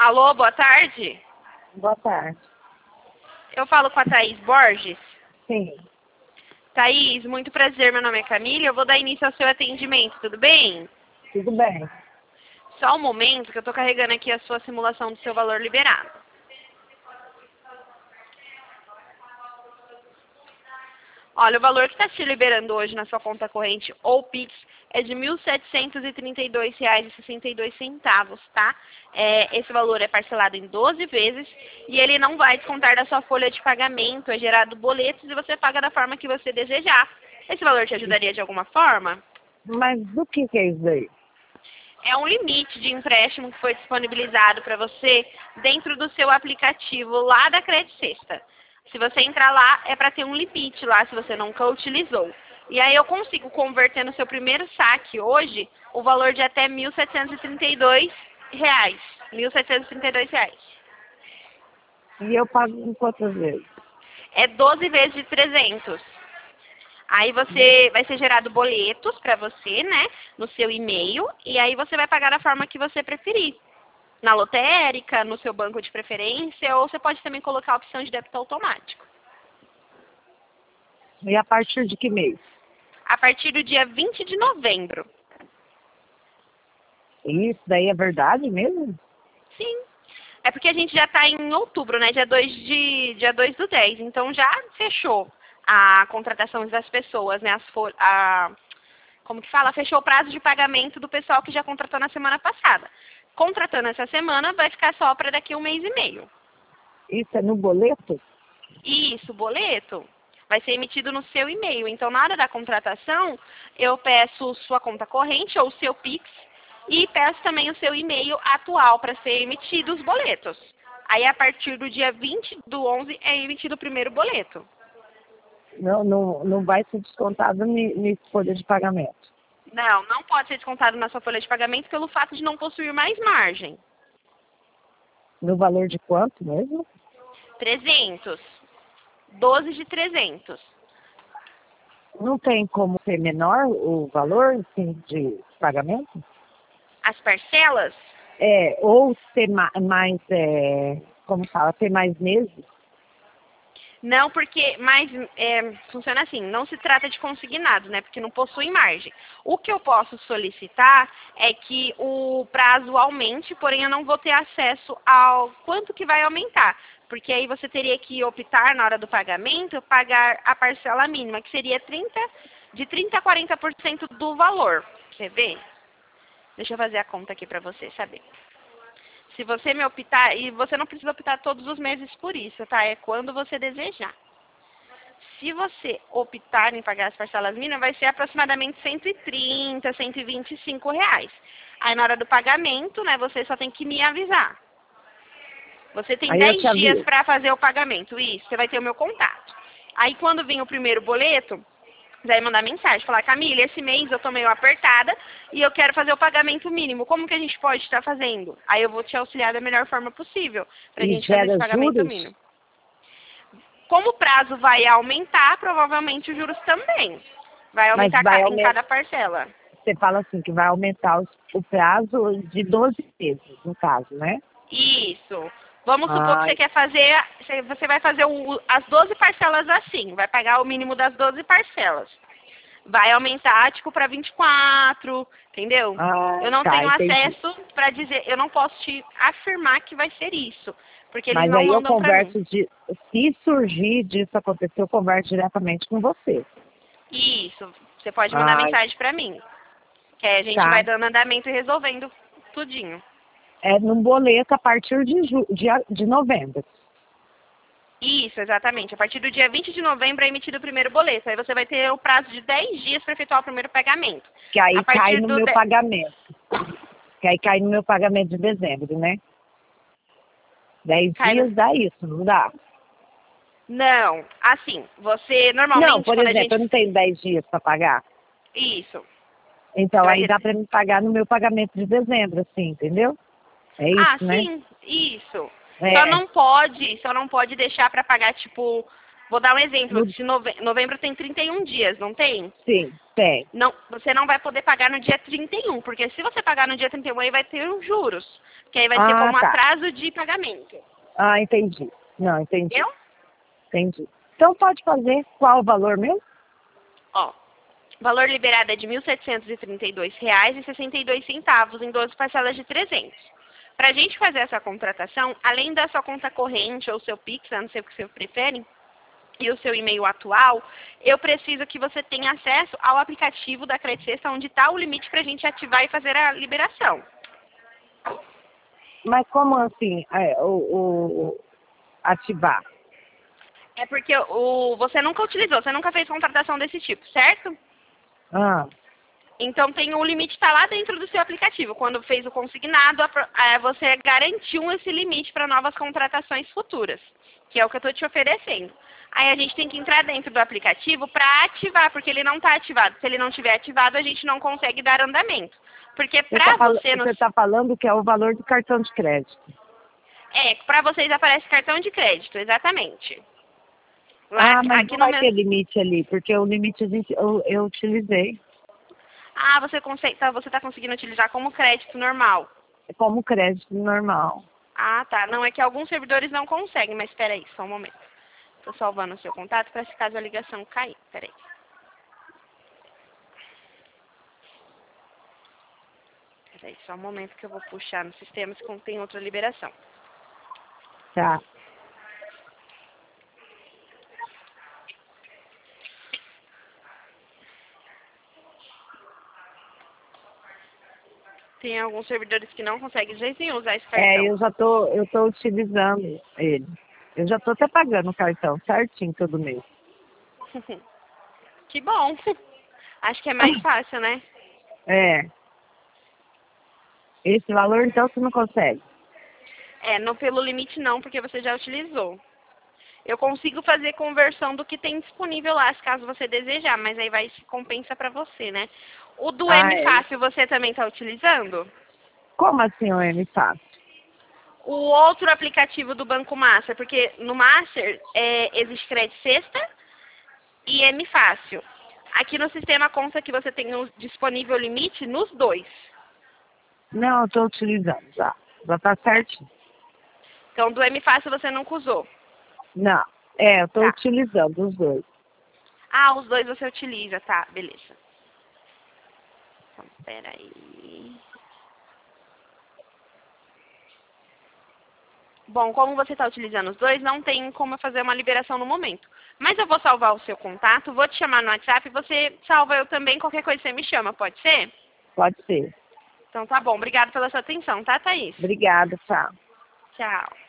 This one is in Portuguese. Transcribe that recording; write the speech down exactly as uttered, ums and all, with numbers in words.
Alô, boa tarde. Boa tarde. Eu falo com a Thaís Borges. Sim. Thaís, muito prazer, meu nome é Camila. Eu vou dar início ao seu atendimento, tudo bem? Tudo bem. Só um momento que eu estou carregando aqui a sua simulação do seu valor liberado. Olha, o valor que está te liberando hoje na sua conta corrente ou Pix é de mil setecentos e trinta e dois reais e sessenta e dois centavos, tá? É, esse valor é parcelado em doze vezes e ele não vai descontar da sua folha de pagamento, é gerado boletos e você paga da forma que você desejar. Esse valor te ajudaria de alguma forma? Mas do que, que é isso aí? É um limite de empréstimo que foi disponibilizado para você dentro do seu aplicativo lá da Credit Sexta. Se você entrar lá, é para ter um limite lá, se você nunca utilizou. E aí eu consigo converter no seu primeiro saque hoje o valor de até mil setecentos e trinta e dois reais. mil setecentos e trinta e dois reais. E eu pago em quantas vezes? É doze vezes de trezentos. Aí você vai ser gerado boletos para você, né, no seu e-mail, e aí você vai pagar da forma que você preferir. Na lotérica, no seu banco de preferência, ou você pode também colocar a opção de débito automático. E a partir de que mês? A partir do dia vinte de novembro. Isso daí é verdade mesmo? Sim. É porque a gente já está em outubro, né? Dia dois de, dia dois do dez. Então já fechou a contratação das pessoas, né? As fol a, como que fala? Fechou o prazo de pagamento do pessoal que já contratou na semana passada. Contratando essa semana, vai ficar só para daqui a um mês e meio. Isso é no boleto? Isso, boleto. Vai ser emitido no seu e-mail. Então, na hora da contratação, eu peço sua conta corrente ou o seu Pix e peço também o seu e-mail atual para ser emitido os boletos. Aí, a partir do dia vinte do onze, é emitido o primeiro boleto. Não, não, não vai ser descontado nesse folha de pagamento. Não, não pode ser descontado na sua folha de pagamento pelo fato de não possuir mais margem. No valor de quanto mesmo? trezentos. doze de trezentos. Não tem como ser menor o valor assim, de pagamento? As parcelas? É, ou ser ma mais, é, como fala, ter mais meses? Não, porque mais é, funciona assim, não se trata de consignados, né? Porque não possui margem. O que eu posso solicitar é que o prazo aumente, porém eu não vou ter acesso ao quanto que vai aumentar. Porque aí você teria que optar na hora do pagamento, pagar a parcela mínima, que seria trinta, de trinta a quarenta por cento do valor. Quer ver? Deixa eu fazer a conta aqui para você saber. Se você me optar, e você não precisa optar todos os meses por isso, tá? É quando você desejar. Se você optar em pagar as parcelas mínimas, vai ser aproximadamente cento e trinta, cento e vinte e cinco reais. Aí na hora do pagamento, né, você só tem que me avisar. Você tem Aí eu dez te dias aviso. para fazer o pagamento, isso, você vai ter o meu contato. Aí quando vir o primeiro boleto, você vai mandar mensagem, falar, Camila, esse mês eu tô meio apertada e eu quero fazer o pagamento mínimo. Como que a gente pode estar fazendo? Aí eu vou te auxiliar da melhor forma possível pra E gente fazer esse gera pagamento juros? mínimo. Como o prazo vai aumentar, provavelmente os juros também. Vai Mas aumentar vai ca- em aumentar. cada parcela. Você fala assim, que vai aumentar os- o prazo de doze meses, no caso, né? Isso. Vamos supor que Ah, você quer fazer, você- você vai fazer o- as doze parcelas assim, vai pagar o mínimo das doze parcelas. Vai aumentar, tipo, para vinte e quatro, entendeu? ah, Eu não tá, tenho entendi. acesso para dizer, eu não posso te afirmar que vai ser isso, porque eles Mas não aí eu mandam para mim. converso, de, se surgir disso acontecer, eu converso diretamente com você. Isso, você pode mandar Ah, mensagem para mim, que aí a gente tá. vai dando andamento e resolvendo tudinho. É num boleto a partir de, ju, de, a- de novembro. Isso, exatamente. A partir do dia vinte de novembro é emitido o primeiro boleto. Aí você vai ter o prazo de dez dias para efetuar o primeiro pagamento. Que A aí cai partir no do meu de... pagamento. Que aí cai no meu pagamento de dezembro, né? Dez Cai no... dias dá isso, não dá? Não, assim, você Não, normalmente por quando a exemplo, gente... eu não tenho dez dias para pagar. Isso. Você Então vai aí ter... dá para me pagar no meu pagamento de dezembro, assim, entendeu? É Ah, isso, né? sim, isso. Só É. não pode, só não pode deixar para pagar, tipo, Vou dar um exemplo. No- Se nove... Novembro tem trinta e um dias, não tem? Sim, tem. Não, você não vai poder pagar no dia trinta e um, porque se você pagar no dia trinta e um, aí vai ter os juros. Que aí vai ser Ah, como tá. atraso de pagamento. Ah, entendi. Não, entendi. Entendeu? Entendi. Então pode fazer qual o valor mesmo? Ó, valor liberado é de mil setecentos e trinta e dois reais e sessenta e dois centavos em doze parcelas de trezentos. Para a gente fazer essa contratação, além da sua conta corrente ou seu Pix, eu não sei o que você prefere, e o seu e-mail atual, eu preciso que você tenha acesso ao aplicativo da Credit Sexta, onde está o limite para a gente ativar e fazer a liberação. Mas como assim é, o, o ativar? É porque o, você nunca utilizou, você nunca fez contratação desse tipo, certo? Ah, Então tem o limite está lá dentro do seu aplicativo. Quando fez o consignado, a pro- é, você garantiu esse limite para novas contratações futuras, que é o que eu estou te oferecendo. Aí a gente tem que entrar dentro do aplicativo para ativar, porque ele não está ativado. Se ele não estiver ativado, a gente não consegue dar andamento. Porque você está para você... no- você tá falando que é o valor do cartão de crédito. É, para vocês aparece cartão de crédito, exatamente. Lá, Ah, mas aqui não no vai meu... ter limite ali, porque o limite a gente, eu, eu utilizei Ah, você consegue, tá, você está conseguindo utilizar como crédito normal. como crédito normal. Ah, tá. Não, é que alguns servidores não conseguem, mas espera aí, só um momento. Estou salvando o seu contato para se caso a ligação cair. Espera aí. Espera aí, só um momento que eu vou puxar no sistema se contém outra liberação. Tá. Tem alguns servidores que não conseguem de jeito nenhum usar esse É, cartão. eu já tô, eu tô utilizando ele. Eu já tô até pagando o cartão certinho todo mês. Que bom. Acho que é mais fácil, né? É. Esse valor então você não consegue. É, não pelo limite não, porque você já utilizou. Eu consigo fazer conversão do que tem disponível lá, se caso você desejar, mas aí vai se compensa para você, né? O do Ah, M é. Fácil você também está utilizando? Como assim o M fácil? O outro aplicativo do Banco Master, porque no Master é, existe Credit Sexta e M Fácil. Aqui no sistema consta que você tem um disponível limite nos dois. Não, eu tô utilizando já. Já tá certinho. Então do M Fácil você nunca usou. Não. É, eu tô Tá. utilizando os dois. Ah, os dois você utiliza, tá, beleza. Então, peraí. Bom, como você está utilizando os dois, não tem como eu fazer uma liberação no momento. Mas eu vou salvar o seu contato, vou te chamar no WhatsApp, você salva eu também, qualquer coisa você me chama, pode ser? Pode ser. Então tá bom, obrigada pela sua atenção, tá, Thaís? Obrigada, tchau. Tchau.